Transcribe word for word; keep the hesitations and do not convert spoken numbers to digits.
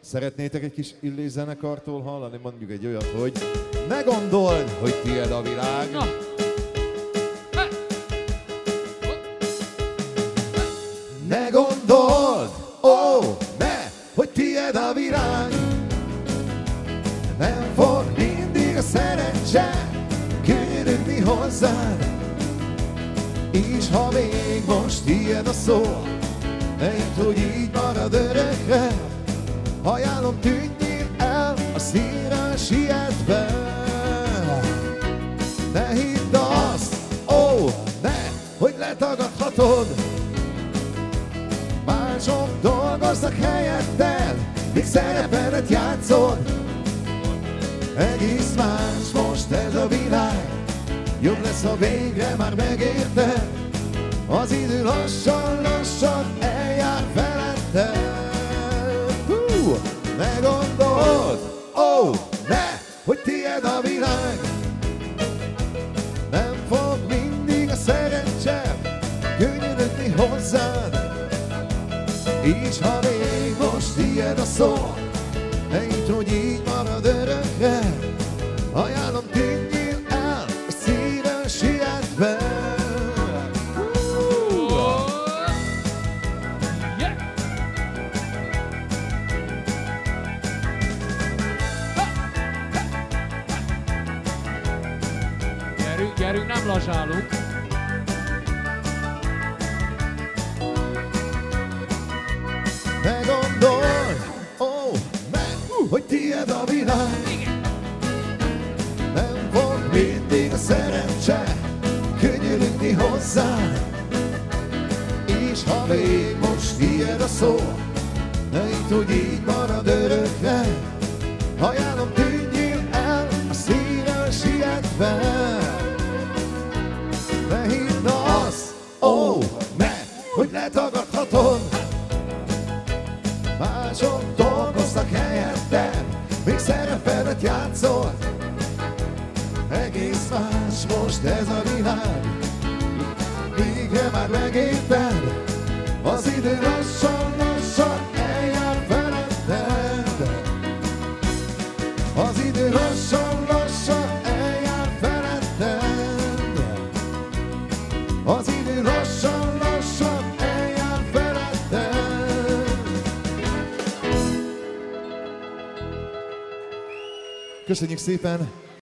Szeretnétek egy kis Illés zenekartól hallani? Mondjuk egy olyat, hogy ne gondold, hogy tiéd a világ. Na. Ne gondold, ó, ne, hogy tiéd a világ. Nem fog mindig a szerencse könyörögni hozzád. És ha még most tiéd a szó, lehet, hogy így marad örökre. Ajánlom, tűnjél el a színre sietve. Ne hidd azt, ó, ne, hogy letagadhatod. Mások dolgoznak helyetted, míg szerepedet játszod. Egész más most ez a világ, jobb lesz, ha végre már megérted. Az idő lassan-lassan eljár feletted. Hú, ne gondold, ó, ne, hogy tiéd a világ. Nem fog mindig a szerencse könyörögni hozzád. És ha még most tiéd a szó, ne így, hogy így marad örökre. Ajánlom, tűnjél el a szíven sietve. Gyerünk, gyerünk, nem lazsálunk. Ne gondolj, ó, ne, hogy tiéd a világ. Nem fog mindig a szerencse könyörögni hozzád. És ha még most tiéd a szó, ne így, hogy így marad örökre. Ajánlom, tűnjél el a szíven sietve. Ne hidd azt, ó, ne, hogy letagadhatod. Mások dolgoztak helyetted, még szerepedet játszol. Egész más most ez a világ, végre már megérted. Az idő lassan-lassan eljár feletted. Az idő lassan-lassan eljár feletted. Az idő lassan-lassan eljár feletted. Köszönjük szépen!